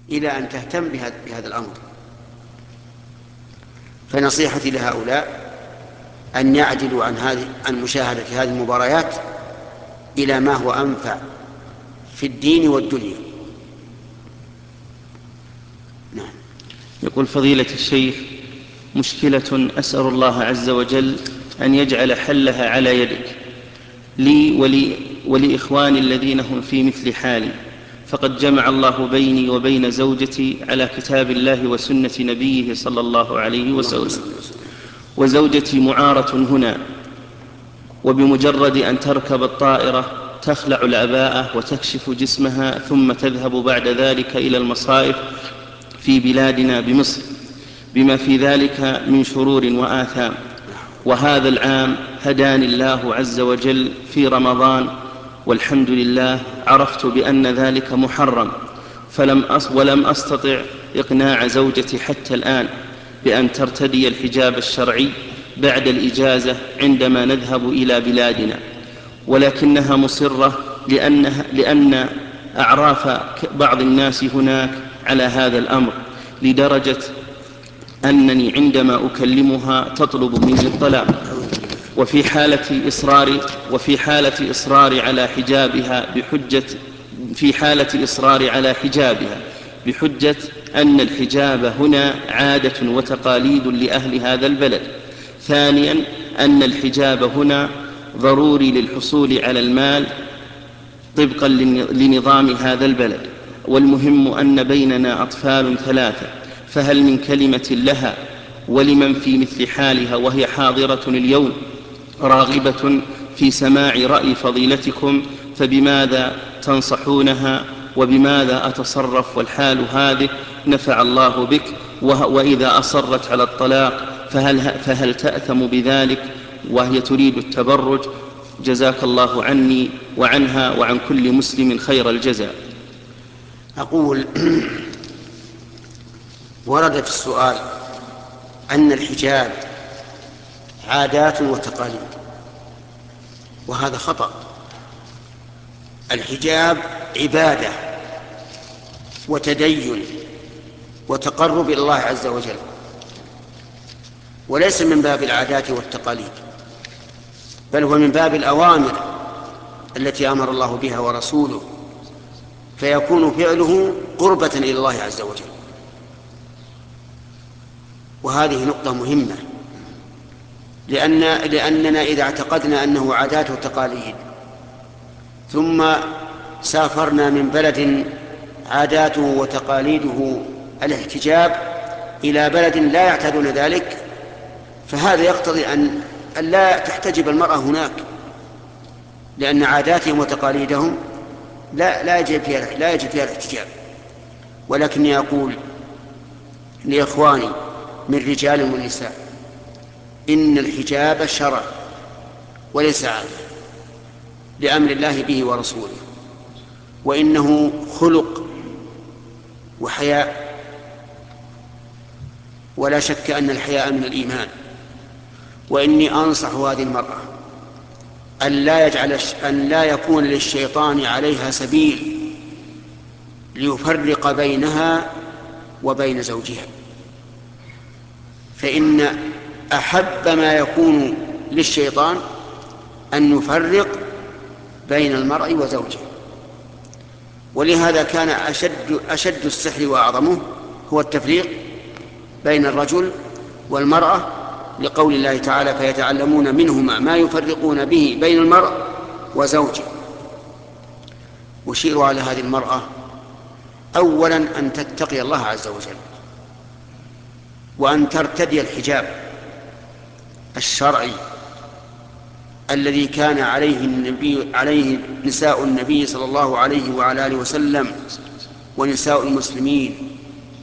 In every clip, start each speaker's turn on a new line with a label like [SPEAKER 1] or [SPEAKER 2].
[SPEAKER 1] إلى أن تهتم بهذا الأمر. فنصيحتي لهؤلاء أن يعدلوا عن مشاهدة هذه المباريات إلى ما هو أنفع في الدين والدنيا. نعم.
[SPEAKER 2] يقول فضيلة الشيخ: مشكلة أسأل الله عز وجل أن يجعل حلها على يدك لي ولإخواني الذين هم في مثل حالي، فقد جمع الله بيني وبين زوجتي على كتاب الله وسنة نبيه صلى الله عليه وسلم، وزوجتي معارة هنا، وبمجرد أن تركب الطائرة تخلع العباءة وتكشف جسمها ثم تذهب بعد ذلك إلى المصائف في بلادنا بمصر، بما في ذلك من شرور وآثام. وهذا العام هداني الله عز وجل في رمضان والحمد لله، عرفت بأن ذلك محرم، ولم أستطع إقناع زوجتي حتى الآن بأن ترتدي الحجاب الشرعي بعد الإجازة عندما نذهب إلى بلادنا، ولكنها مصرة لأن أعراف بعض الناس هناك على هذا الأمر، لدرجة أنني عندما أكلمها تطلب مني الطلاق. وفي حالة إصراري على حجابها بحجة أن الحجاب هنا عادة وتقاليد لأهل هذا البلد. ثانيا، أن الحجاب هنا ضروري للحصول على المال طبقا لنظام هذا البلد، والمهم أن بيننا أطفال 3، فهل من كلمة لها ولمن في مثل حالها وهي حاضرة اليوم راغبة في سماع رأي فضيلتكم، فبماذا تنصحونها وبماذا أتصرف والحال هذه؟ نفع الله بك. وإذا أصرت على الطلاق فهل تأثم بذلك وهي تريد التبرج؟ جزاك الله عني وعنها وعن كل مسلم خير الجزاء.
[SPEAKER 1] أقول ورد في السؤال أن الحجاب عادات وتقاليد، وهذا خطأ. الحجاب عبادة وتدين وتقرب إلى الله عز وجل، وليس من باب العادات والتقاليد، بل هو من باب الأوامر التي أمر الله بها ورسوله، فيكون فعله قربة إلى الله عز وجل. وهذه نقطة مهمة، لأننا إذا اعتقدنا أنه عادات وتقاليد ثم سافرنا من بلد عاداته وتقاليده الاحتجاب إلى بلد لا يعتادون ذلك، فهذا يقتضي أن لا تحتجب المرأة هناك، لأن عاداتهم وتقاليدهم لا يجب فيها الاحتجاب. ولكني أقول لإخواني من رجال ونساء إن الحجاب شرع وليس عادة، لأمر الله به ورسوله، وإنه خلق وحياء، ولا شك أن الحياء من الإيمان. وإني أنصح هذه المرأة أن لا يكون للشيطان عليها سبيل ليفرق بينها وبين زوجها، فإن أحب ما يكون للشيطان أن يفرق بين المرء وزوجه. ولهذا كان أشد السحر وأعظمه هو التفريق بين الرجل والمرأة، لقول الله تعالى: فيتعلمون منهما ما يفرقون به بين المرء وزوجه. وشيروا على هذه المرأة أولا أن تتقي الله عز وجل، وأن ترتدي الحجاب الشرعي الذي كان عليه نساء النبي صلى الله عليه وعلى آله وسلم ونساء المسلمين،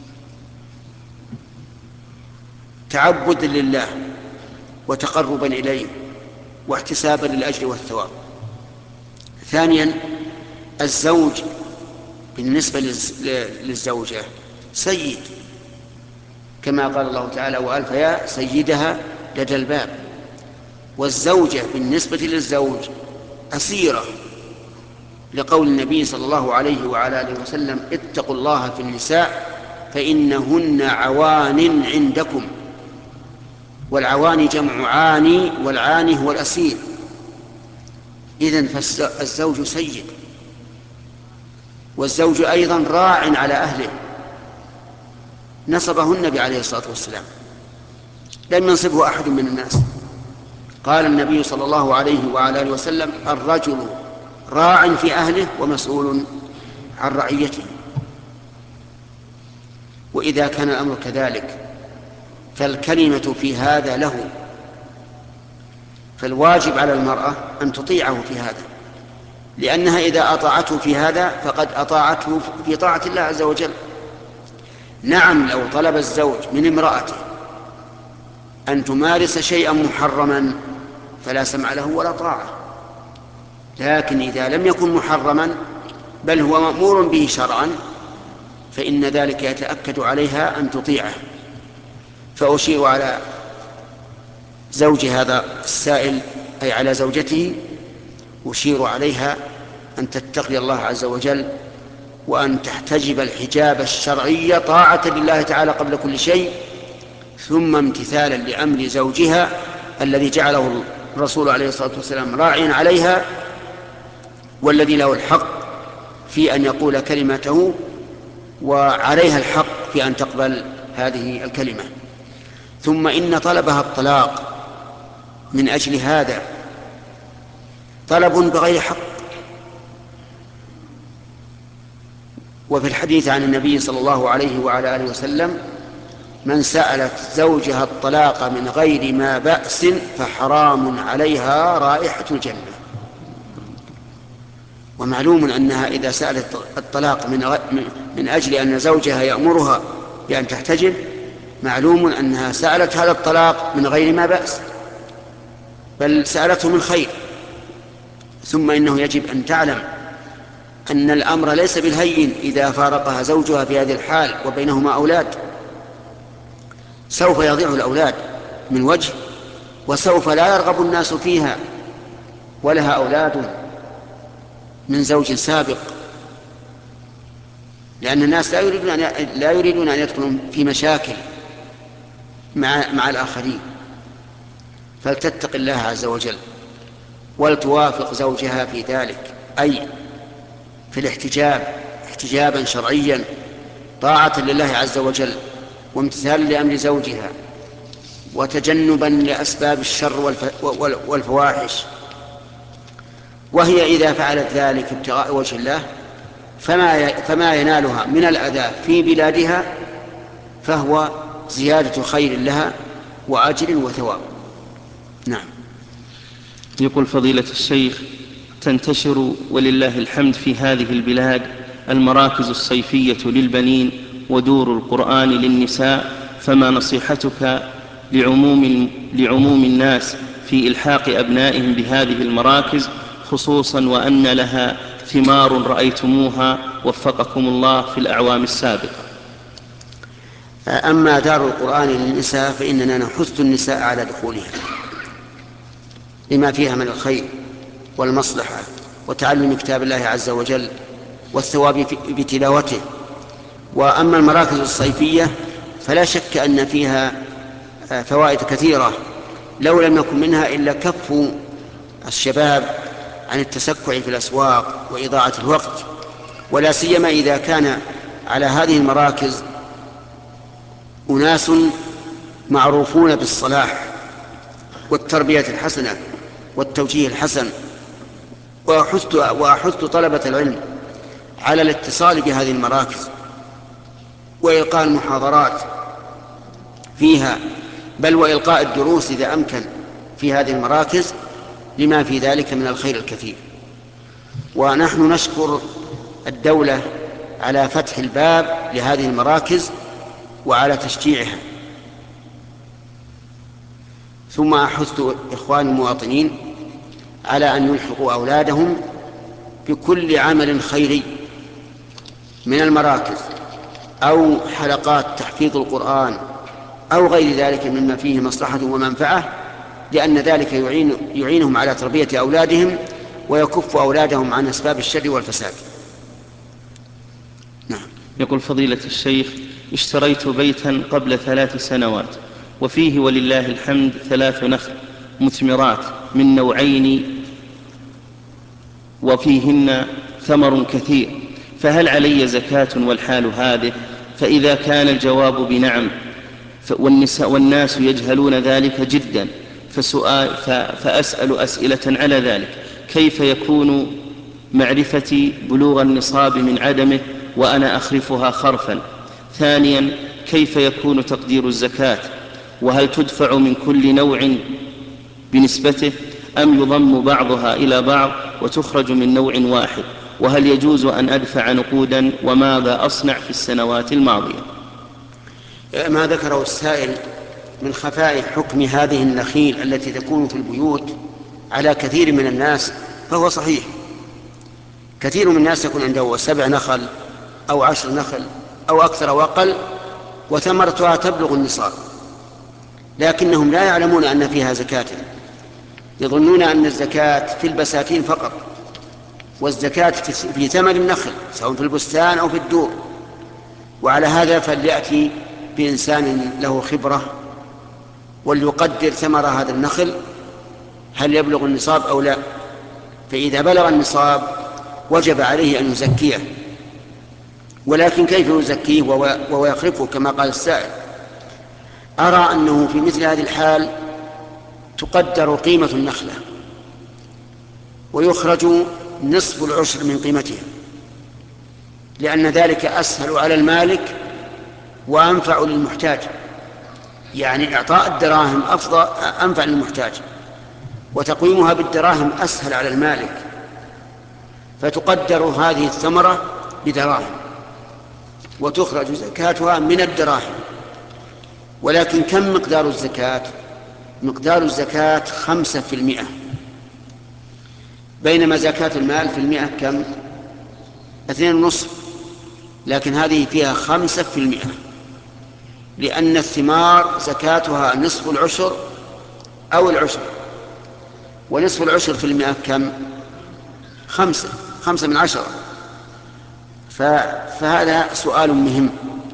[SPEAKER 1] تعبدا لله وتقربا إليه واحتسابا للأجر والثواب. ثانيا، الزوج بالنسبة للزوجة سيد، كما قال الله تعالى: وألف يا سيدها لدى الباب. والزوجة بالنسبة للزوج أسيرة، لقول النبي صلى الله عليه وعلى آله وسلم: اتقوا الله في النساء فإنهن عوان عندكم. والعوان جمع عاني، والعاني هو الأسير. إذن فالزوج سيد، والزوج أيضا راع على أهله، نصبه النبي عليه الصلاة والسلام، لم ينصبه أحد من الناس. قال النبي صلى الله عليه وعلى آله وسلم: الرجل راع في أهله ومسؤول عن رعيته. وإذا كان الأمر كذلك فالكلمة في هذا له، فالواجب على المرأة أن تطيعه في هذا، لأنها إذا أطاعته في هذا فقد أطاعته في طاعة الله عز وجل. نعم، لو طلب الزوج من امرأته أن تمارس شيئا محرما فلا سمع له ولا طاعة، لكن إذا لم يكن محرما بل هو مأمور به شرعا فإن ذلك يتأكد عليها أن تطيعه. فأشير على زوج هذا السائل، أي على زوجته، أشير عليها أن تتقي الله عز وجل، وأن تحتجب الحجاب الشرعي طاعة لله تعالى قبل كل شيء، ثم امتثالا لأمر زوجها الذي جعله الرسول عليه الصلاة والسلام راعيا عليها، والذي له الحق في أن يقول كلمته، وعليها الحق في أن تقبل هذه الكلمة. ثم إن طلبها الطلاق من أجل هذا طلب بغير حق. وفي الحديث عن النبي صلى الله عليه وعلى آله وسلم: من سألت زوجها الطلاق من غير ما بأس فحرام عليها رائحة الجنة. ومعلوم أنها إذا سألت الطلاق من أجل أن زوجها يأمرها بأن تحتجب، معلوم أنها سألت هذا الطلاق من غير ما بأس، بل سألته من خير. ثم إنه يجب أن تعلم أن الأمر ليس بالهين إذا فارقها زوجها في هذه الحال وبينهما أولاد، سوف يضيع الأولاد من وجه، وسوف لا يرغب الناس فيها، ولها أولاد من زوج سابق، لأن الناس لا يريدون أن يدخلوا في مشاكل مع الآخرين. فلتتق الله عز وجل ولتوافق زوجها في ذلك، أي في الاحتجاب احتجابا شرعيا طاعة لله عز وجل، وامتثالا لأمر زوجها، وتجنبا لأسباب الشر والفواحش. وهي إذا فعلت ذلك ابتغاء وجه الله فما ينالها من الأذى في بلادها فهو زيادة خير لها وأجر وثواب. نعم.
[SPEAKER 2] يقول فضيلة الشيخ: تنتشر ولله الحمد في هذه البلاد المراكز الصيفية للبنين ودور القرآن للنساء، فما نصيحتك لعموم الناس في إلحاق أبنائهم بهذه المراكز، خصوصا وأن لها ثمار رأيتموها وفقكم الله في الأعوام السابقة؟
[SPEAKER 1] أما دار القرآن للنساء فإننا نحث النساء على دخولها لما فيها من الخير والمصلحة وتعلم كتاب الله عز وجل والثواب بتلاوته. وأما المراكز الصيفية فلا شك أن فيها فوائد كثيرة، لو لم يكن منها إلا كف الشباب عن التسكع في الأسواق وإضاعة الوقت، ولا سيما إذا كان على هذه المراكز أناس معروفون بالصلاح والتربية الحسنة والتوجيه الحسن. وأحث طلبة العلم على الاتصال بهذه المراكز وإلقاء المحاضرات فيها، بل وإلقاء الدروس إذا أمكن في هذه المراكز، لما في ذلك من الخير الكثير. ونحن نشكر الدولة على فتح الباب لهذه المراكز وعلى تشجيعها. ثم أحث إخواني المواطنين على أن يلحقوا أولادهم بكل عمل خيري من المراكز أو حلقات تحفيظ القرآن أو غير ذلك مما فيه مصلحة ومنفعة، لأن ذلك يعينهم على تربية أولادهم ويكف أولادهم عن أسباب الشر والفساد. نعم.
[SPEAKER 2] يقول فضيلة الشيخ: اشتريت بيتا قبل 3 سنوات وفيه ولله الحمد 3 نخل مثمرات من نوعين وفيهن ثمر كثير، فهل علي زكاة والحال هذه؟ فإذا كان الجواب بنعم والناس يجهلون ذلك جدا فأسأل أسئلة على ذلك: كيف يكون معرفتي بلوغ النصاب من عدمه وأنا أخرفها خرفا؟ ثانيا: كيف يكون تقدير الزكاة؟ وهل تدفع من كل نوع بنسبته أم يضم بعضها إلى بعض وتخرج من نوع واحد؟ وهل يجوز أن أدفع نقودا؟ وماذا أصنع في السنوات الماضية؟
[SPEAKER 1] ما ذكره السائل من خفاء حكم هذه النخيل التي تكون في البيوت على كثير من الناس فهو صحيح. كثير من الناس يكون عنده 7 نخل أو 10 نخل أو أكثر أو أقل وثمرتها تبلغ النصاب، لكنهم لا يعلمون أن فيها زكاة، يظنون أن الزكاة في البساتين فقط، والزكاة في ثمر النخل سواء في البستان أو في الدور. وعلى هذا فليأتي بإنسان له خبرة وليقدر ثمر هذا النخل هل يبلغ النصاب أو لا، فإذا بلغ النصاب وجب عليه أن يزكيه. ولكن كيف يزكيه وهو يخرفه كما قال السائل؟ أرى أنه في مثل هذه الحال تقدر قيمة النخلة ويخرج نصف العشر من قيمتها، لأن ذلك أسهل على المالك وأنفع للمحتاج، يعني إعطاء الدراهم أنفع للمحتاج وتقويمها بالدراهم أسهل على المالك، فتقدر هذه الثمرة بدراهم وتخرج زكاتها من الدراهم. ولكن كم مقدار الزكاة؟ مقدار الزكاة 5%، بينما زكاة المال في 100 كم؟ 2.5، لكن هذه فيها 5%، لأن الثمار زكاتها نصف العشر أو العشر، ونصف العشر في 100 كم؟ 5 من 10. فهذا سؤال مهم.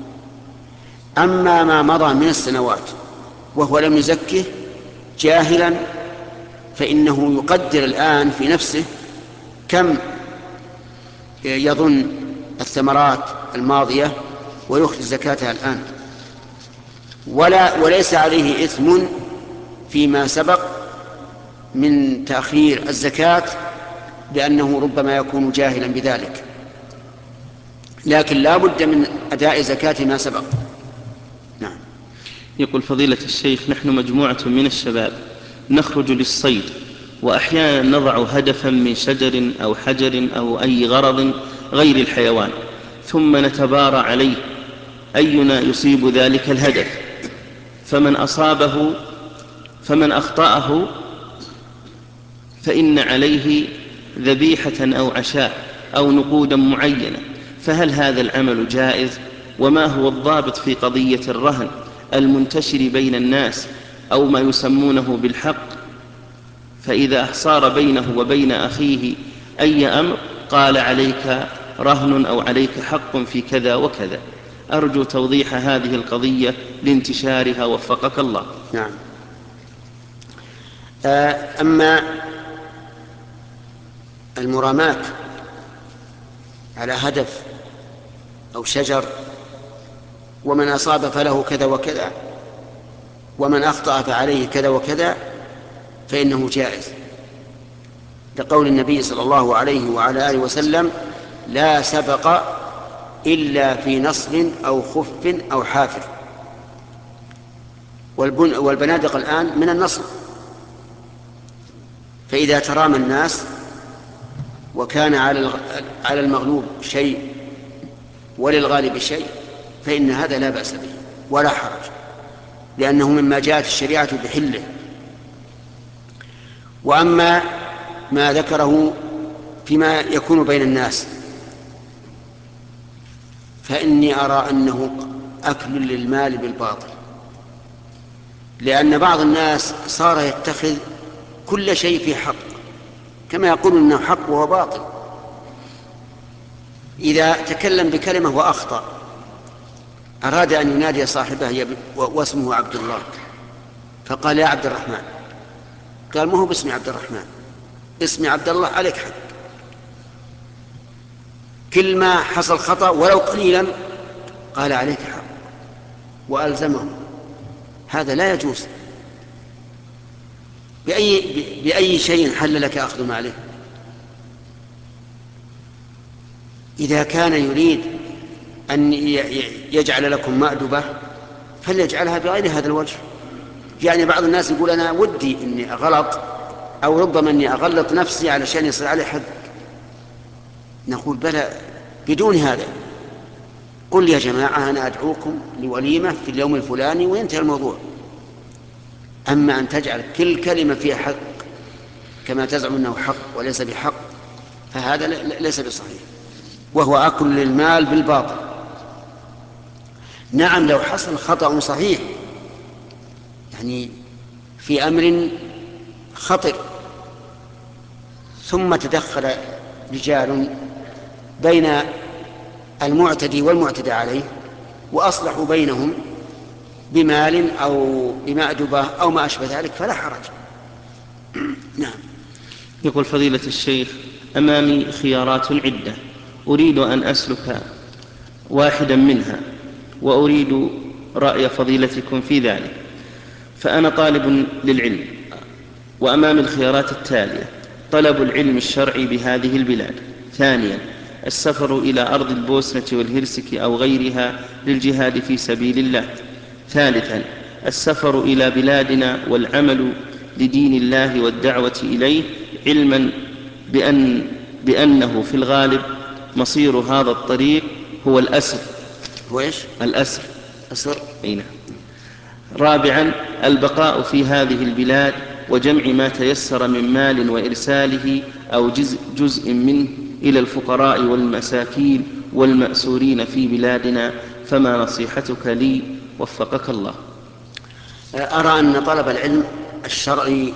[SPEAKER 1] أما ما مضى من السنوات وهو لم يزكه جاهلا فإنه يقدر الآن في نفسه كم يظن الثمرات الماضية ويخرج زكاتها الآن، وليس عليه إثم فيما سبق من تأخير الزكاة، لأنه ربما يكون جاهلا بذلك، لكن لا بد من أداء زكاة ما سبق. نعم.
[SPEAKER 2] يقول فضيلة الشيخ: نحن مجموعة من الشباب نخرج للصيد، وأحيانا نضع هدفا من شجر أو حجر أو أي غرض غير الحيوان، ثم نتبارى عليه أينا يصيب ذلك الهدف، فمن أخطأه فإن عليه ذبيحة أو عشاء أو نقودا معينة، فهل هذا العمل جائز؟ وما هو الضابط في قضية الرهن المنتشر بين الناس أو ما يسمونه بالحق، فإذا صار بينه وبين أخيه أي أمر قال عليك رهن أو عليك حق في كذا وكذا؟ أرجو توضيح هذه القضية لانتشارها وفقك الله.
[SPEAKER 1] نعم. أما المرامات على هدف أو شجر ومن أصاب فله كذا وكذا ومن أخطأ فعليه كذا وكذا فإنه جائز، لقول النبي صلى الله عليه وعلى آله وسلم: لا سبق إلا في نصر أو خف أو حافر. والبنادق الآن من النصر، فإذا ترامى الناس وكان على المغلوب شيء وللغالب شيء فإن هذا لا بأس به ولا حرج، لأنه مما جاءت الشريعة بحله. وأما ما ذكره فيما يكون بين الناس فإني أرى أنه أكل للمال بالباطل، لأن بعض الناس صار يتخذ كل شيء في حق، كما يقول إنه حق وهو باطل. إذا تكلم بكلمة وأخطأ أراد أن ينادي صاحبه واسمه عبد الله، فقال يا عبد الرحمن، قال ما هو باسمي عبد الرحمن، اسمي عبد الله، عليك حق. كل ما حصل خطأ ولو قليلا قال عليك حق وألزمه. هذا لا يجوز. بأي شيء حل لك أخذ ماله؟ إذا كان يريد أن يجعل لكم مأدبة فليجعلها بغير هذا الوجه. يعني بعض الناس يقول أنا ودي أني أغلط أو ربما أني أغلط نفسي علشان يصير علي حد. نقول بلى، بدون هذا. قل يا جماعة أنا أدعوكم لوليمة في اليوم الفلاني وينتهي الموضوع. أما أن تجعل كل كلمة فيها حق كما تزعم أنه حق وليس بحق فهذا ليس بصحيح، وهو أكل للمال بالباطل. نعم لو حصل خطأ صحيح، يعني في أمر خطر ثم تدخل رجال بين المعتدي والمعتدى عليه وأصلحوا بينهم بمال أو بمأدبة أو ما أشبه ذلك فلا حرج. نعم.
[SPEAKER 2] يقول فضيلة الشيخ أمامي خيارات عدة أريد أن أسلك واحدا منها وأريد رأي فضيلتكم في ذلك، فأنا طالب للعلم وأمامي الخيارات التالية: طلب العلم الشرعي بهذه البلاد، ثانيا السفر إلى أرض البوسنة والهرسك أو غيرها للجهاد في سبيل الله، ثالثا السفر إلى بلادنا والعمل لدين الله والدعوة إليه، علما بأنه في الغالب مصير هذا الطريق هو الأسر.
[SPEAKER 1] وإيش؟
[SPEAKER 2] الأسر.
[SPEAKER 1] أسر.
[SPEAKER 2] نعم. رابعا البقاء في هذه البلاد وجمع ما تيسر من مال وإرساله أو جزء منه إلى الفقراء والمساكين والمأسورين في بلادنا، فما نصيحتك لي وفقك الله؟
[SPEAKER 1] أرى أن طلب العلم الشرعي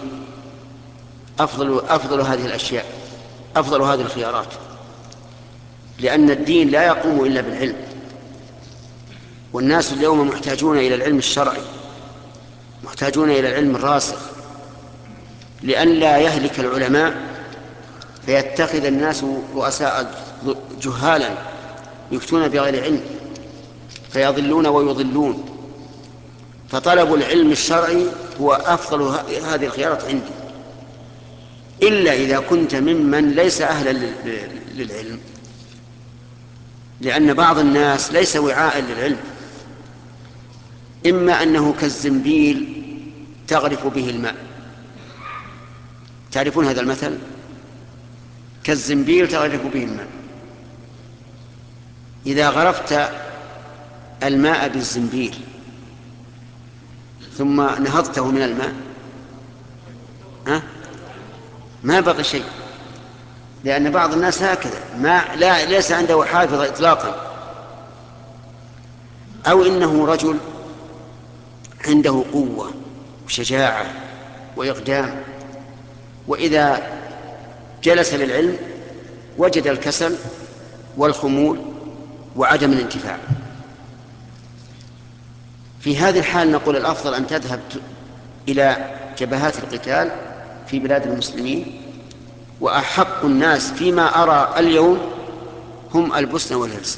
[SPEAKER 1] أفضل هذه الأشياء، أفضل هذه الخيارات، لأن الدين لا يقوم إلا بالعلم، والناس اليوم محتاجون إلى العلم الشرعي، محتاجون إلى العلم الراسخ، لئلا يهلك العلماء فيتخذ الناس رؤساء جهالا يفتون بغير علم فيضلون ويضلون. فطلب العلم الشرعي هو أفضل هذه الخيارات عندي، إلا إذا كنت ممن ليس أهلا للعلم، لأن بعض الناس ليس وعاء للعلم، إما أنه كالزنبيل تغرف به الماء. تعرفون هذا المثل؟ كالزنبيل تغرف به الماء. إذا غرفت الماء بالزنبيل ثم نهضته من الماء ما بقي شيء، لأن بعض الناس هكذا ليس عنده حافظ إطلاقا، أو إنه رجل عنده قوة وشجاعة وإقدام، وإذا جلس للعلم وجد الكسل والخمول وعدم الانتفاع. في هذه الحال نقول الأفضل أن تذهب إلى جبهات القتال في بلاد المسلمين، وأحق الناس فيما أرى اليوم هم البوسنة والهرسك،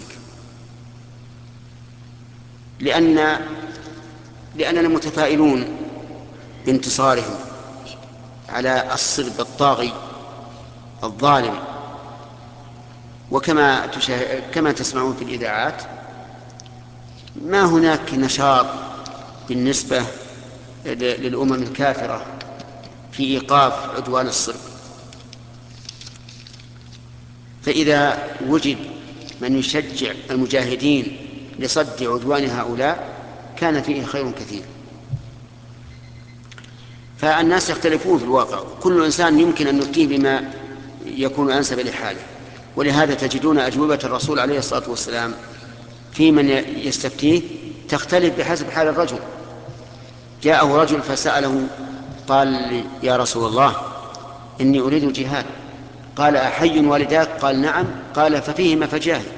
[SPEAKER 1] لأننا متفائلون بانتصارهم على الصلب الطاغي الظالم. كما تسمعون في الإذاعات ما هناك نشاط بالنسبة للأمم الكافرة في إيقاف عدوان الصلب. فإذا وجد من يشجع المجاهدين لصد عدوان هؤلاء كان فيه خير كثير. فالناس يختلفون في الواقع، كل إنسان يمكن أن نفتيه بما يكون أنسب لحاله، ولهذا تجدون أجوبة الرسول عليه الصلاة والسلام في من يستفتيه تختلف بحسب حال الرجل. جاءه رجل فسأله قال يا رسول الله إني أريد الجهاد قال أحي والداك؟ قال نعم. قال ففيهما فجاهد،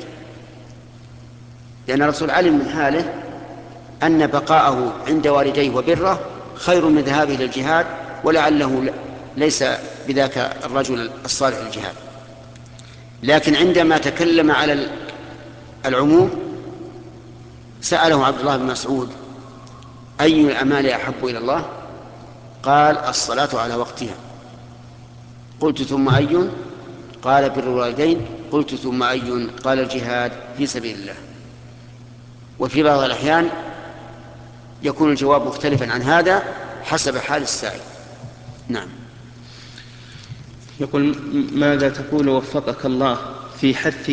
[SPEAKER 1] لأن الرسول علم من حاله أن بقاءه عند والديه وبره خير من ذهابه للجهاد، ولعله ليس بذاك الرجل الصالح للجهاد. لكن عندما تكلم على العموم سأله عبد الله بن مسعود: أي الأعمال أحب إلى الله؟ قال: الصلاة على وقتها. قلت: ثم أي؟ قال: بر الوالدين. قلت: ثم أي؟ قال: الجهاد في سبيل الله. وفي بعض الأحيان يكون الجواب مختلفا عن هذا حسب حال السائل. نعم.
[SPEAKER 2] يقول: ماذا تقول وفقك الله في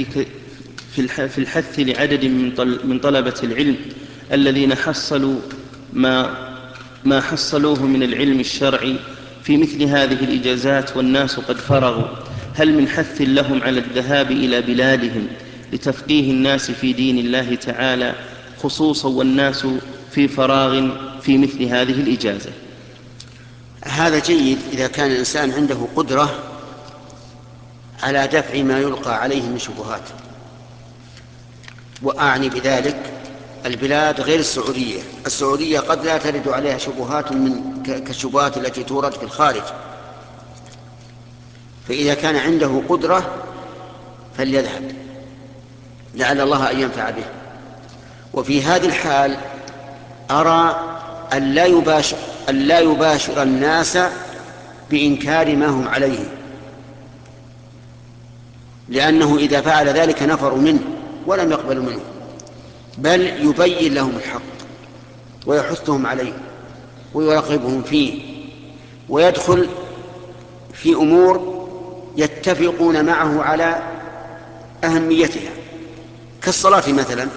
[SPEAKER 2] الحث لعدد من طلبة العلم الذين حصلوا ما حصلوه من العلم الشرعي في مثل هذه الإجازات والناس قد فرغوا؟ هل من حث لهم على الذهاب إلى بلادهم لتفقيه الناس في دين الله تعالى، خصوصا والناس في فراغ في مثل هذه الإجازة؟
[SPEAKER 1] هذا جيد إذا كان الإنسان عنده قدرة على دفع ما يلقى عليه من شبهات، وأعني بذلك البلاد غير السعودية. السعودية قد لا ترد عليها شبهات كالشبهات التي تورد في الخارج، فإذا كان عنده قدرة فليذهب لعل الله أن ينفع به. وفي هذه الحال أرى أن لا يباشر الناس بإنكار ما هم عليه، لأنه إذا فعل ذلك نفروا منه ولم يقبلوا منه، بل يبين لهم الحق ويحثهم عليه ويرغبهم فيه، ويدخل في أمور يتفقون معه على أهميتها كالصلاة مثلا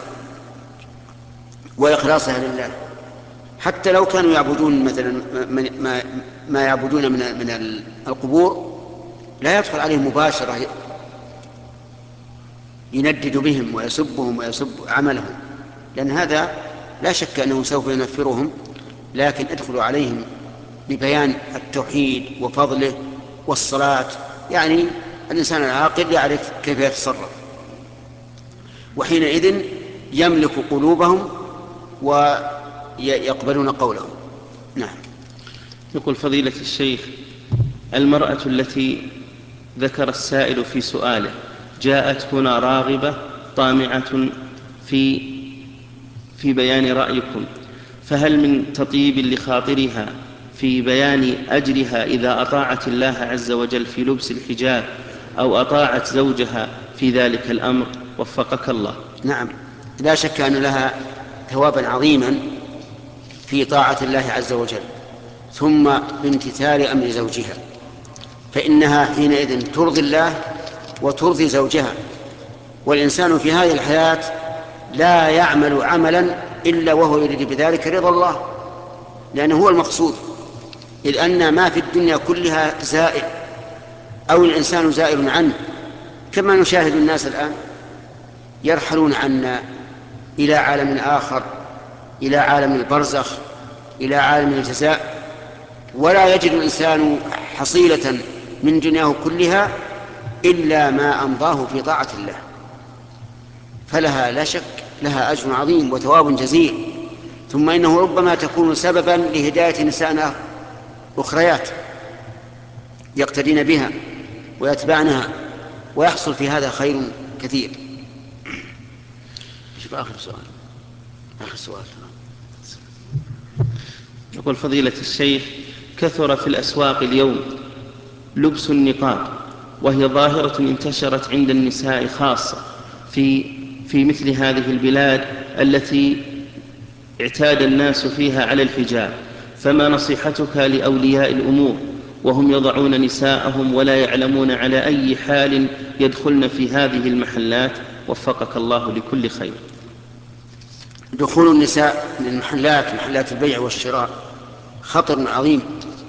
[SPEAKER 1] وإخلاصها لله. حتى لو كانوا يعبدون مثلا ما يعبدون من القبور، لا يدخل عليهم مباشرة يندد بهم ويسبهم ويسب عملهم، لأن هذا لا شك أنه سوف ينفرهم، لكن ادخلوا عليهم ببيان التوحيد وفضله والصلاة. يعني الإنسان العاقل يعرف كيف يتصرف، وحينئذ يملك قلوبهم ويقبلون قولهم. نعم.
[SPEAKER 2] يقول: فضيلة الشيخ، المرأة التي ذكر السائل في سؤاله جاءت هنا راغبة طامعة في بيان رأيكم، فهل من تطيب لخاطرها في بيان أجرها إذا أطاعت الله عز وجل في لبس الحجاب أو أطاعت زوجها في ذلك الأمر؟ وفقك الله.
[SPEAKER 1] نعم، لا شك أن لها ثوابا عظيما في طاعة الله عز وجل ثم بامتثال أمر زوجها، فإنها حينئذ ترضي الله وترضي زوجها. والإنسان في هذه الحياة لا يعمل عملا إلا وهو يريد بذلك رضا الله، لأنه هو المقصود، إذ أن ما في الدنيا كلها زائل أو الإنسان زائل عنه، كما نشاهد الناس الآن يرحلون عنا إلى عالم آخر، إلى عالم البرزخ، إلى عالم الجزاء، ولا يجد الإنسان حصيلة من دنياه كلها إلا ما أمضاه في طاعة الله، فلها لا شك لها أجر عظيم وثواب جزيل. ثم إنه ربما تكون سببا لهداية نساء أخريات يقتدين بها ويتبعنها، ويحصل في هذا خير كثير. شوف آخر سؤال.
[SPEAKER 2] يقول: فضيلة الشيخ، كثر في الأسواق اليوم لبس النقاب، وهي ظاهرة انتشرت عند النساء خاصة في مثل هذه البلاد التي اعتاد الناس فيها على الحجاب، فما نصيحتك لأولياء الأمور وهم يضعون نساءهم ولا يعلمون على أي حال يدخلن في هذه المحلات؟ وفقك الله لكل خير.
[SPEAKER 1] دخول النساء من محلات البيع والشراء خطر عظيم،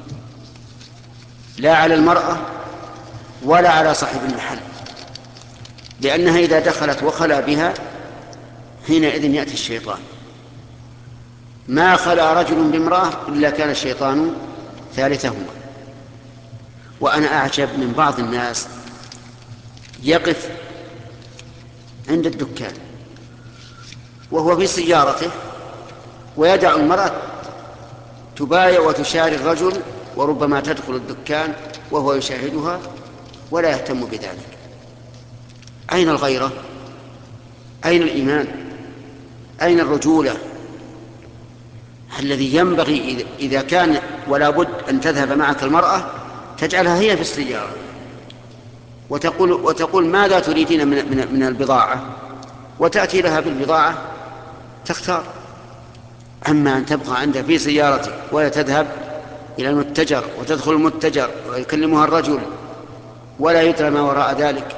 [SPEAKER 1] لا على المرأة ولا على صاحب المحل، لأنها إذا دخلت وخلا بها حينئذ يأتي الشيطان. ما خلا رجل بامرأة إلا كان الشيطان ثالثهما. وأنا أعجب من بعض الناس يقف عند الدكان وهو في سيارته ويدع المرأة تبايع وتشاري الرجل، وربما تدخل الدكان وهو يشاهدها ولا يهتم بذلك. أين الغيرة؟ أين الإيمان؟ أين الرجولة؟ الذي ينبغي إذا كان ولا بد أن تذهب معك المرأة تجعلها هي في السيارة وتقول ماذا تريدين من البضاعة، وتأتي لها بالبضاعة تختار. أما أن تبقى عندها في سيارتك ولا تذهب إلى المتجر وتدخل المتجر ويكلمها الرجل ولا يدرى ما وراء ذلك،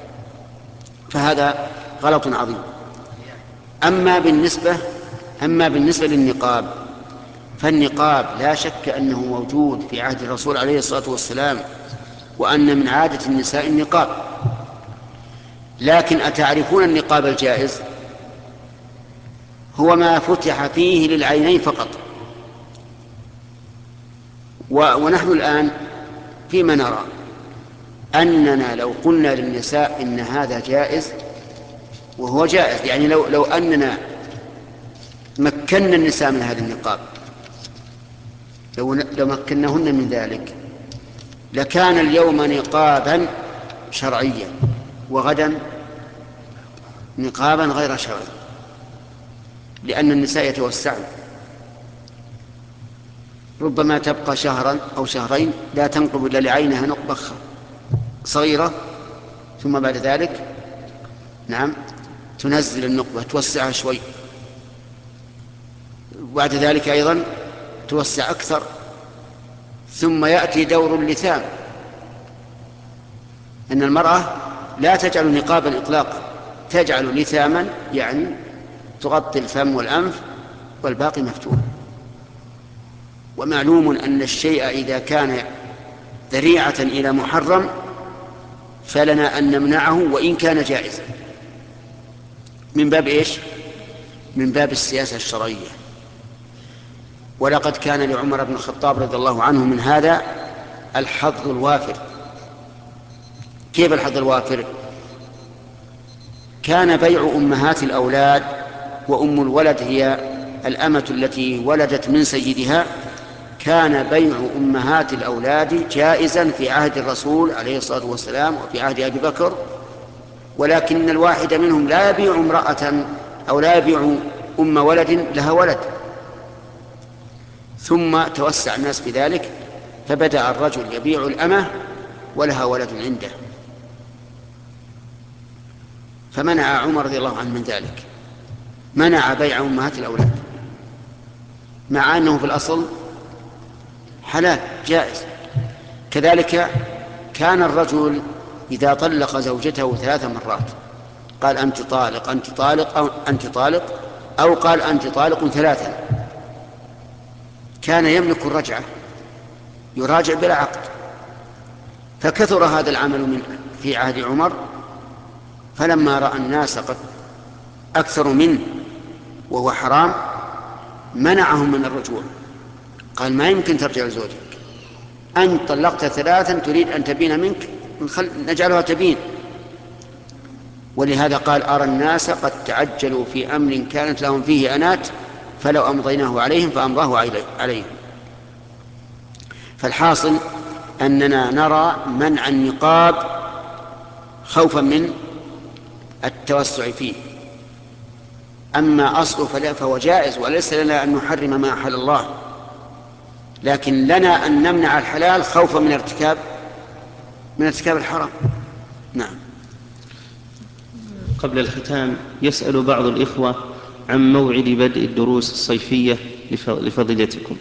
[SPEAKER 1] فهذا غلط عظيم. أما بالنسبة للنقاب، فالنقاب لا شك أنه موجود في عهد الرسول عليه الصلاة والسلام، وأن من عادة النساء النقاب. لكن أتعرفون النقاب الجائز؟ هو ما فتح فيه للعينين فقط. ونحن الآن فيما نرى أننا لو قلنا للنساء إن هذا جائز، وهو جائز، يعني لو أننا مكنا النساء من هذا النقاب، لو مكناهن من ذلك لكان اليوم نقابا شرعيا وغدا نقابا غير شرعي، لأن النساء يتوسعن. ربما تبقى شهرا أو شهرين لا تنقب إلا لعينها نقبة صغيرة، ثم بعد ذلك تنزل النقبة توسعها شوي، وبعد ذلك أيضا توسع أكثر، ثم يأتي دور اللثام، أن المرأة لا تجعل نقابا إطلاقا، تجعل لثاما، يعني تغطي الفم والأنف والباقي مفتوح. ومعلوم أن الشيء إذا كان ذريعة إلى محرم فلنا أن نمنعه وإن كان جائزا. من باب إيش؟ من باب السياسة الشرعية. ولقد كان لعمر بن الخطاب رضي الله عنه من هذا الحظ الوافر. كيف الحظ الوافر؟ كان بيع أمهات الأولاد، وأم الولد هي الأمة التي ولدت من سيدها، كان بيع أمهات الأولاد جائزا في عهد الرسول عليه الصلاة والسلام وفي عهد أبي بكر، ولكن الواحد منهم لا يبيع امرأة أو لا يبيع أم ولد لها ولد. ثم توسع الناس بذلك، فبدأ الرجل يبيع الأمة ولها ولد عنده، فمنع عمر رضي الله عنه من ذلك، منع بيع أمهات الأولاد، مع أنه في الأصل حلال جائز. كذلك كان الرجل إذا طلق زوجته 3 مرات قال أنت طالق أنت طالق أو أنت طالق، أو قال أنت طالق 3، كان يملك الرجعة، يراجع بلا عقد. فكثر هذا العمل في عهد عمر، فلما رأى الناس قد أكثر منه وهو حرام منعهم من الرجوع، قال ما يمكن ترجع لزوجك، أنت طلقت 3 تريد أن تبين منك، نجعلها تبين. ولهذا قال أرى الناس قد تعجلوا في أمر كانت لهم فيه أنات فلو أمضيناه عليهم فأمضاه عليهم. فالحاصل أننا نرى منع النقاب خوفا من التوسع فيه. أما أصله فهو جائز، وليس لنا أن نحرم ما أحل الله، لكن لنا أن نمنع الحلال خوفا من ارتكاب الحرام. نعم.
[SPEAKER 2] قبل الختام يسأل بعض الإخوة عن موعد بدء الدروس الصيفية لفضيلتكم.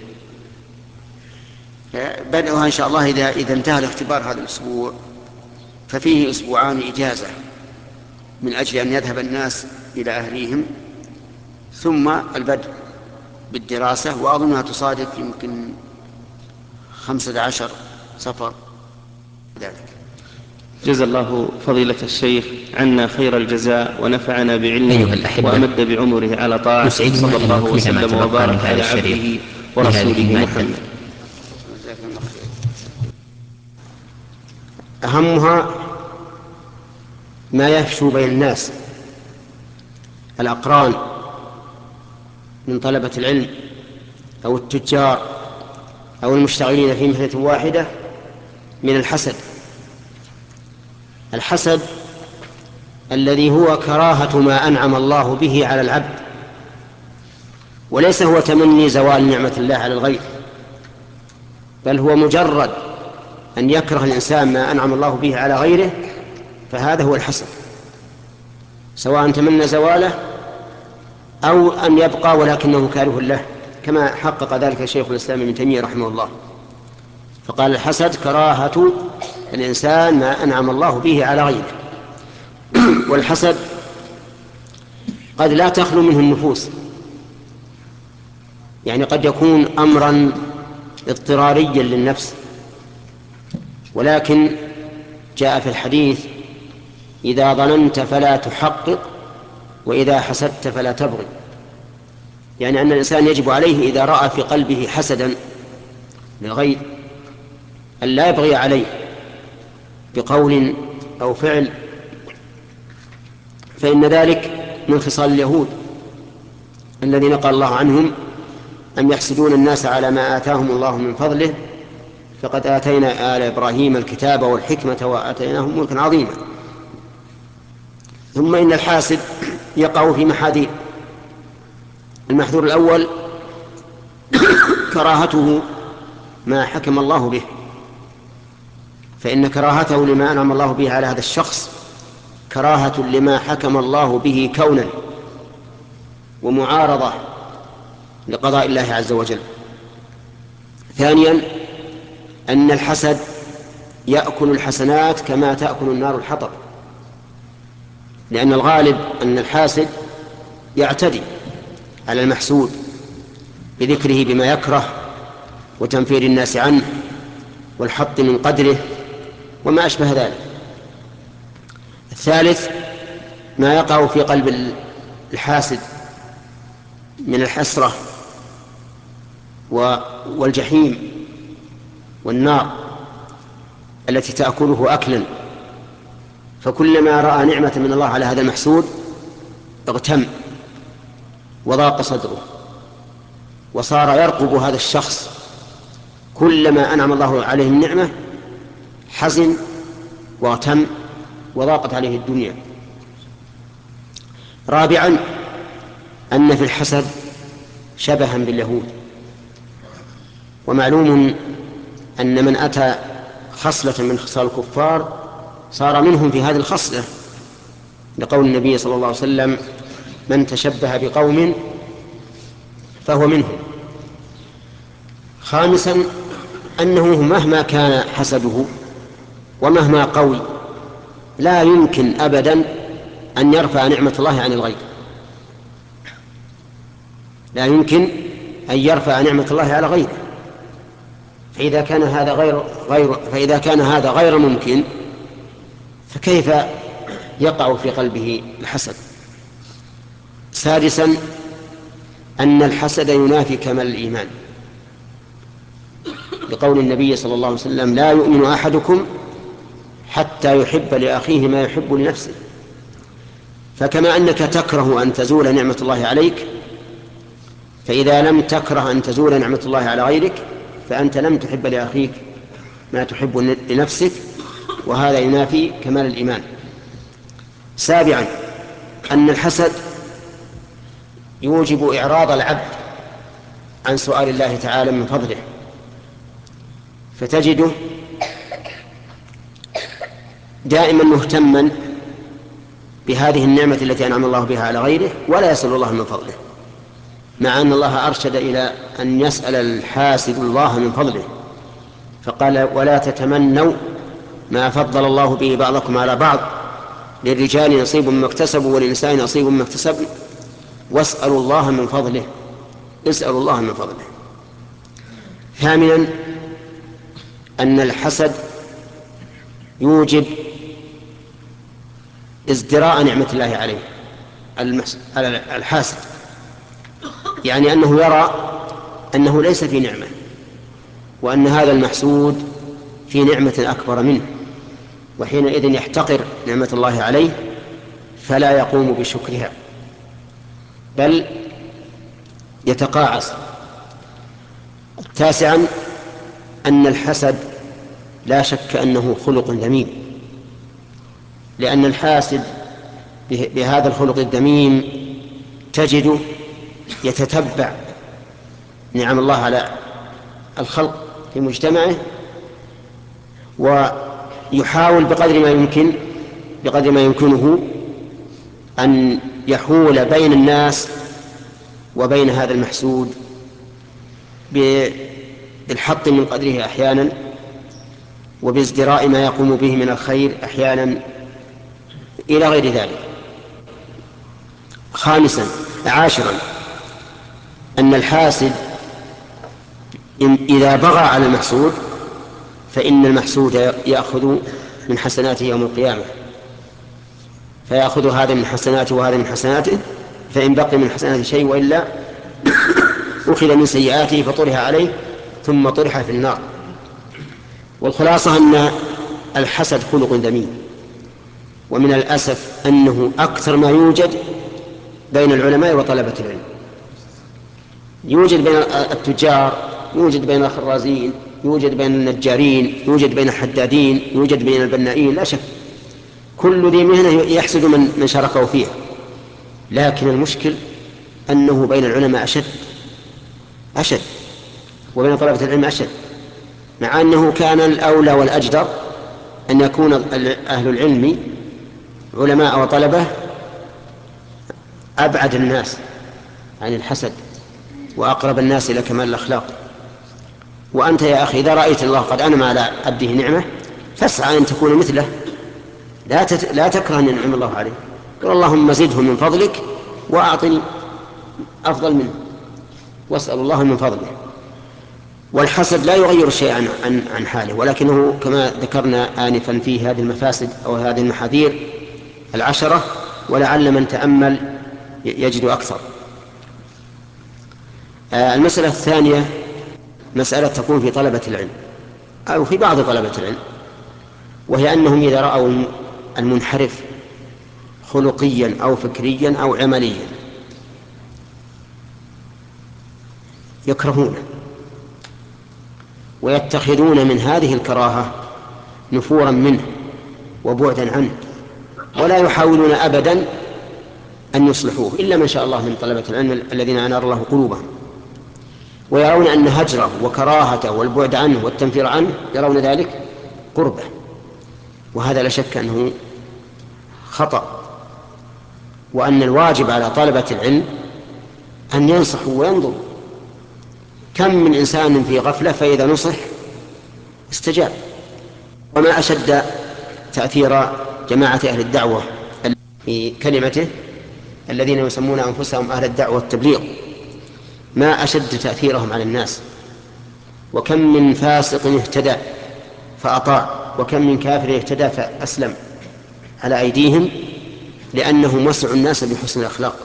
[SPEAKER 1] بدأها إن شاء الله إذا انتهى الاختبار هذا الأسبوع، ففيه 2 أسبوع إجازة من أجل أن يذهب الناس إلى أهليهم، ثم البدء بالدراسة، وأظنها تصادف يمكن 15 صفر ذلك.
[SPEAKER 2] جزا الله فضيلة الشيخ عنا خير الجزاء ونفعنا بعلمه وأمد بعمره على طاعة، صلى الله وسلم وبارك على عبده ورسوله محمد.
[SPEAKER 1] أهمها
[SPEAKER 3] ما يفشو بين الناس الأقران من طلبة العلم أو التجار أو المشتغلين في مهنة واحدة من الحسد. الحسد الذي هو كراهة ما أنعم الله به على العبد، وليس هو تمني زوال نعمة الله على الغير، بل هو مجرد أن يكره الإنسان ما أنعم الله به على غيره، فهذا هو الحسد، سواء تمنى زواله أو أن يبقى ولكنه كاره له، كما حقق ذلك شيخ الإسلام ابن تيمية رحمه الله، فقال الحسد كراهة الإنسان ما أنعم الله به على غيره. والحسد قد لا تخلو منه النفوس، يعني قد يكون أمرا اضطراريا للنفس، ولكن جاء في الحديث: إذا ظننت فلا تحقق، وإذا حسدت فلا تبغي. يعني أن الإنسان يجب عليه إذا رأى في قلبه حسدا للغير أن لا يبغي عليه بقول أو فعل، فإن ذلك من خصال اليهود الذين قال الله عنهم: أم يحسدون الناس على ما آتاهم الله من فضله فقد آتينا آل إبراهيم الكتاب والحكمة وآتيناهم ملكا عظيما. ثم إن الحاسد يقع في محاذير: المحذور الأول كراهته ما حكم الله به، فإن كراهته لما أنعم الله به على هذا الشخص كراهة لما حكم الله به كونا، ومعارضة لقضاء الله عز وجل. ثانيا أن الحسد يأكل الحسنات كما تأكل النار الحطب، لأن الغالب أن الحاسد يعتدي على المحسود بذكره بما يكره وتنفير الناس عنه والحط من قدره وما أشبه ذلك. الثالث ما يقع في قلب الحاسد من الحسرة والجحيم والنار التي تأكله أكلا، فكلما رأى نعمة من الله على هذا المحسود اغتم وضاق صدره، وصار يرقب هذا الشخص، كلما أنعم الله عليه النعمة حزن واغتم وضاقت عليه الدنيا. رابعا أن في الحسد شبها باليهود، ومعلوم أن من أتى خصلة من خصال الكفار صار منهم في هذه الخصلة، لقول النبي صلى الله عليه وسلم: من تشبه بقوم فهو منهم. خامسا أنه مهما كان حسده ومهما قوي لا يمكن أبدا أن يرفع نعمة الله عن الغير، لا يمكن أن يرفع نعمة الله على غيره. فإذا كان هذا غير ممكن، فكيف يقع في قلبه الحسد؟ سادسا أن الحسد ينافي كمال الإيمان، لقول النبي صلى الله عليه وسلم: لا يؤمن أحدكم حتى يحب لأخيه ما يحب لنفسه. فكما أنك تكره أن تزول نعمة الله عليك، فإذا لم تكره أن تزول نعمة الله على غيرك فأنت لم تحب لأخيك ما تحب لنفسك، وهذا ينافي كمال الإيمان. سابعا أن الحسد يوجب إعراض العبد عن سؤال الله تعالى من فضله، فتجده دائما مهتما بهذه النعمة التي أنعم الله بها على غيره ولا يسأل الله من فضله، مع أن الله أرشد إلى أن يسأل الحاسد الله من فضله، فقال: ولا تتمنوا ما فضل الله به بعضكم على بعض، للرجال نصيب مما اكتسبوا وللنساء نصيب مما اكتسبن واسألوا الله من فضله. اسألوا الله من فضله. ثامنا أن الحسد يوجب ازدراء نعمة الله عليه على الحاسد، يعني أنه يرى أنه ليس في نعمة، وأن هذا المحسود في نعمة أكبر منه، وحينئذ يحتقر نعمة الله عليه فلا يقوم بشكرها بل يتقاعس. تاسعا أن الحسد لا شك أنه خلق ذميم، لأن الحاسد بهذا الخلق الذميم تجده يتتبع نعم الله على الخلق في مجتمعه ويحاول بقدر ما يمكنه أن يحول بين الناس وبين هذا المحسود بالحط من قدره أحيانا وبازدراء ما يقوم به من الخير أحيانا إلى غير ذلك. عاشرا أن الحاسد إذا بغى على المحسود فإن المحسود يأخذ من حسناته يوم القيامة، فيأخذ هذا من حسناته وهذا من حسناته، فإن بقي من حسناته شيء وإلا أخذ من سيئاته فطرح عليه ثم طرح في النار. والخلاصة أن الحسد خلق ذميم، ومن الأسف أنه أكثر ما يوجد بين العلماء وطلبة العلم. يوجد بين التجار، يوجد بين الخرازين، يوجد بين النجارين، يوجد بين الحدادين، يوجد بين البنائين، لا شك كل ذي مهنة يحسد من شاركه فيها، لكن المشكل أنه بين العلماء أشد وبين طلبة العلم أشد، مع أنه كان الأولى والأجدر أن يكون أهل العلم علماء وطلبة أبعد الناس عن الحسد وأقرب الناس إلى كمال الأخلاق. وأنت يا أخي إذا رأيت الله قد أنعم على عبده نعمة فاسعى أن تكون مثله، لا تكره أن ينعم الله عليه، قل اللهم زده من فضلك وأعطني أفضل منه، واسأل الله من فضله. والحسد لا يغير شيئا عن حاله، ولكنه كما ذكرنا آنفا فيه هذه المفاسد أو هذه المحاذير 10، ولعل من تأمل يجد أكثر. المسألة الثانية مسألة تكون في طلبة العلم أو في بعض طلبة العلم، وهي أنهم إذا رأوا المنحرف خلقيا أو فكريا أو عمليا يكرهونه ويتخذون من هذه الكراهة نفورا منه وبعدا عنه، ولا يحاولون أبدا أن يصلحوه إلا من شاء الله من طلبة العلم الذين أنار الله قلوبهم، ويرون أن هجره وكراهته والبعد عنه والتنفير عنه يرون ذلك قربة، وهذا لا شك أنه خطأ، وأن الواجب على طلبة العلم أن ينصحوا وينظروا. كم من إنسان في غفلة فإذا نصح استجاب. وما أشد تأثير جماعة أهل الدعوة في كلمته الذين يسمون أنفسهم أهل الدعوة والتبليغ، ما أشد تأثيرهم على الناس. وكم من فاسق اهتدى فأطاع، وكم من كافر اهتدى فأسلم على أيديهم، لأنهم وسعوا الناس بحسن الأخلاق.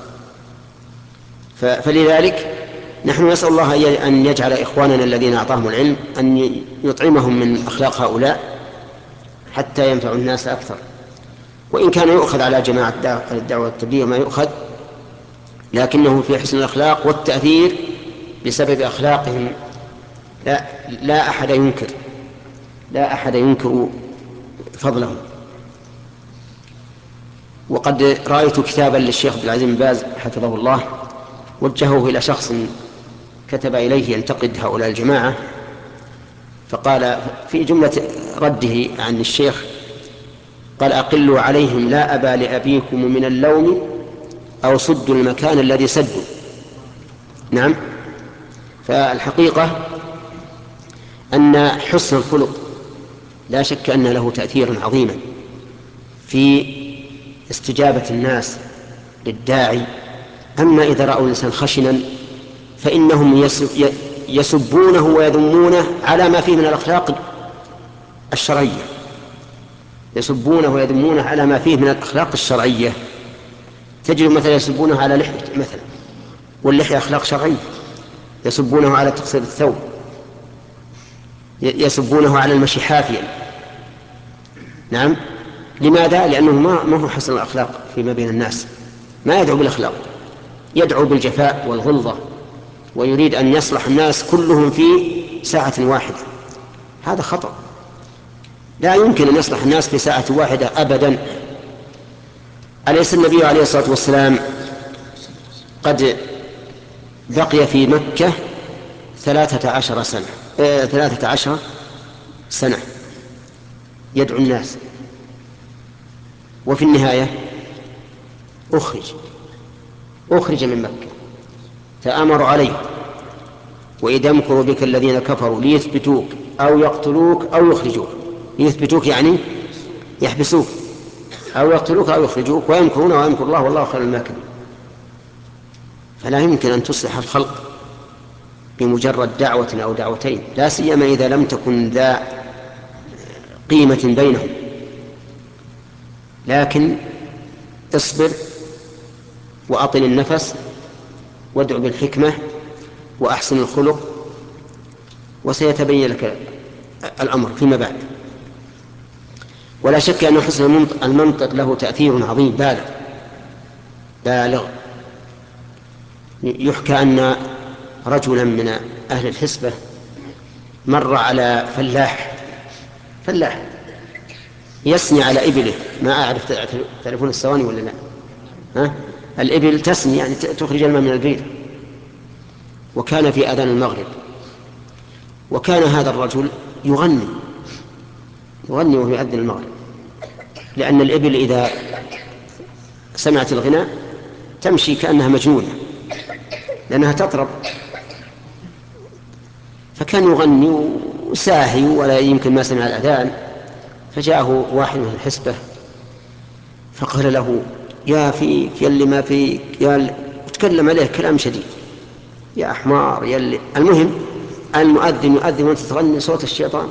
[SPEAKER 3] فلذلك نحن نسأل الله أن يجعل إخواننا الذين أعطاهم العلم أن يطعمهم من أخلاق هؤلاء حتى ينفع الناس أكثر. وإن كان يؤخذ على جماعة الدعوة والتبليغ ما يؤخذ، لكنه في حسن الأخلاق والتأثير بسبب أخلاقهم لا أحد ينكر فضلهم. وقد رأيت كتابا للشيخ عبد العزيز بن باز حفظه الله وجهه إلى شخص كتب إليه ينتقد هؤلاء الجماعة، فقال في جملة رده عن الشيخ قال: أقلوا عليهم لا أبا لأبيكم من اللوم أو صدوا المكان الذي سدوا. نعم، فالحقيقة أن حسن الخلق لا شك أن له تأثيرا عظيما في استجابة الناس للداعي. أما إذا رأوا الإنسان خشنا فإنهم يسبونه ويذمونه على ما فيه من الأخلاق الشرعية، يسبونه ويذمونه على ما فيه من الأخلاق الشرعية. تجد مثلا يسبونه على لحية مثلا، واللحية أخلاق شرعية، يسبونه على تقصير الثوب، يسبونه على المشي حافيا، نعم. لماذا؟ لأنه ما هو حسن الأخلاق فيما بين الناس، ما يدعو بالأخلاق، يدعو بالجفاء والغلظة، ويريد أن يصلح الناس كلهم في ساعة واحدة. هذا خطأ، لا يمكن أن يصلح الناس في ساعة واحدة أبدا. أليس النبي عليه الصلاة والسلام قد بقي في مكة 13 سنة 13 سنة يدعو الناس، وفي النهاية أخرج من مكة، تآمروا عليه، وإذا يمكر بك الذين كفروا ليثبتوك أو يقتلوك أو يخرجوك. يثبتوك يعني يحبسوك، أو يقتلوك أو يخرجوك، ويمكرون ويمكر الله والله خير الماكرين. فلا يمكن أن تصلح الخلق بمجرد دعوة أو دعوتين، لا سيما إذا لم تكن ذا قيمة بينهم. لكن اصبر وأطل النفس وادع بالحكمة وأحسن الخلق، وسيتبين لك الأمر فيما بعد. ولا شك أن حسن المنطق له تأثير عظيم بالغ. يحكى أن رجلا من أهل الحسبة مر على فلاح يسني على إبله. ما أعرف تعرفون السواني ولا لا؟ الإبل تسني يعني تخرج الماء من البير. وكان في أذان المغرب، وكان هذا الرجل يغني وهو يؤذن المغرب، لأن الإبل إذا سمعت الغناء تمشي كأنها مجنونة لأنها تطرب. فكان يغني وساهي ولا يمكن ما سمع الأذان. فجاءه واحد من الحسبة فقال له: يا فيك يلي ما فيك وتكلم عليه كلام شديد، يا أحمار يلي. المهم المؤذن يؤذن وأنت تغني صوت الشيطان.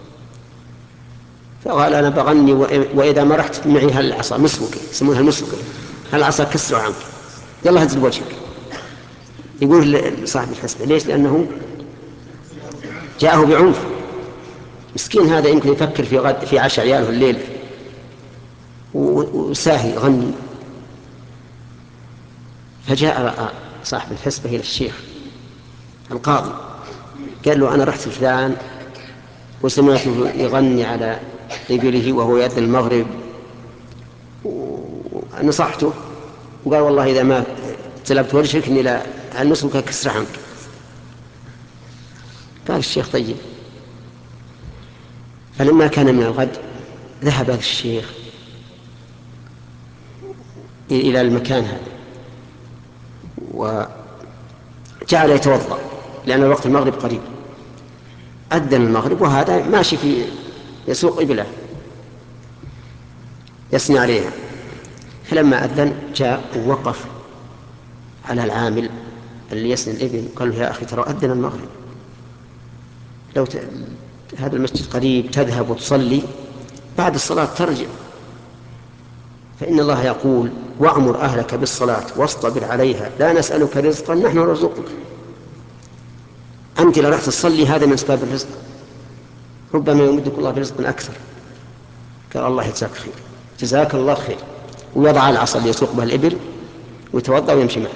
[SPEAKER 3] فقال: أنا بغني وإذا ما رحت معي هالعصا مسوكة، يسمونها المسوكة، هالعصا كسر عنك، يلا هزل وجهك. يقول لصاحب الحسبة: ليش؟ لأنه جاءه بعنف. مسكين هذا يمكن يفكر في عشاء عياله الليل وساهي غني. فجاء صاحب الحسبة إلى الشيخ القاضي، قال له: أنا رحت فلان وسمعته يغني على إبله وهو يأذن المغرب، ونصحته وقال: والله إذا ما سلبت وجهك إني لا المسلك كسر عنك. قال الشيخ: طيب. فلما كان من الغد ذهب هذا الشيخ إلى المكان هذا وجعل يتوضأ، لأن وقت المغرب قريب. أذن المغرب وهذا ماشي يسوق إبله يسني عليها. فلما أذن جاء ووقف على العامل اللي يسني الإبل، قال له: يا أخي ترى أذن المغرب، لو هذا المسجد قريب تذهب وتصلي، بعد الصلاة ترجع، فإن الله يقول: وأمر أهلك بالصلاة واصطبر عليها لا نسألك رزقا نحن نرزقك. أنت لو رحت تصلي هذا من أسباب الرزق، ربما يمدك الله برزق أكثر. قال: الله يجزاك خير، جزاك الله خير. ويضع العصا اللي يسوق بها الإبل ويتوضأ ويمشي معه.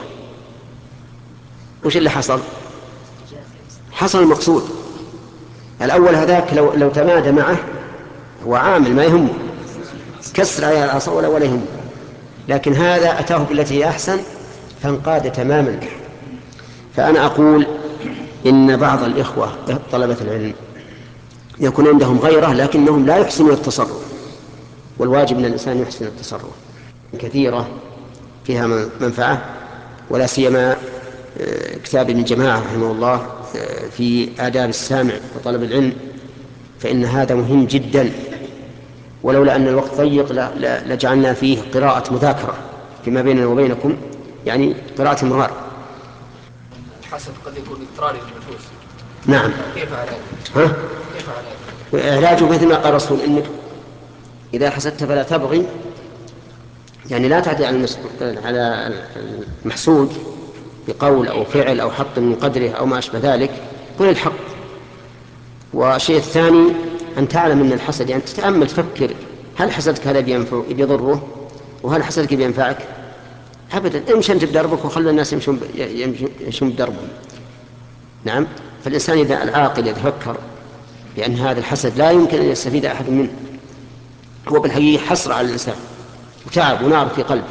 [SPEAKER 3] وش اللي حصل؟ حصل المقصود. الأول هذاك لو تمادى معه هو عامل ما يهمه، كسر عليها العصا ولا يهمه، لكن هذا أتاه بالتي هي أحسن فانقاد تماما. فأنا أقول إن بعض الإخوة طلبة العلم يكون عندهم غيره لكنهم لا يحسنون التصرف، والواجب أن الإنسان يحسن التصرف. كثيرة فيها منفعة، ولا سيما كتاب ابن جماعة رحمه الله في آداب السامع وطلب العلم، فإن هذا مهم جدا. ولولا أن الوقت ضيق لجعلنا فيه قراءة مذاكرة فيما بيننا وبينكم، يعني قراءة مرار.
[SPEAKER 4] الحسد قد يكون اضطراري للنفوس.
[SPEAKER 3] نعم.
[SPEAKER 4] كيف علاجه؟ كيف علاجه؟
[SPEAKER 3] علاجه مثل ما قال الرسول: إنك إذا حسدت فلا تبغي، يعني لا تعدي على المحسود بقول أو فعل أو حط من قدره أو ما أشبه ذلك، قل الحق. والشيء الثاني أن تعلم أن الحسد، يعني تتأمل تفكر هل حسدك هذا بيضره؟ وهل حسدك بينفعك؟ أبدا. امشي أنت بدربك وخلي الناس يمشون بدربهم. نعم. فالإنسان إذا العاقل يتفكر بأن هذا الحسد لا يمكن أن يستفيد أحد منه، هو بالحقيقة حصر على الإنسان وتعب ونار في قلبه،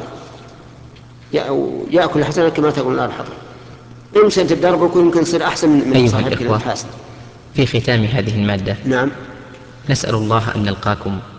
[SPEAKER 3] يأكل الحسنة كما تأكل النار الحطب. امشي أنت بدربك ويمكن تصير أحسن من صاحبك الحاسد.
[SPEAKER 5] في ختام هذه المادة
[SPEAKER 3] نعم.
[SPEAKER 5] نسأل الله أن نلقاكم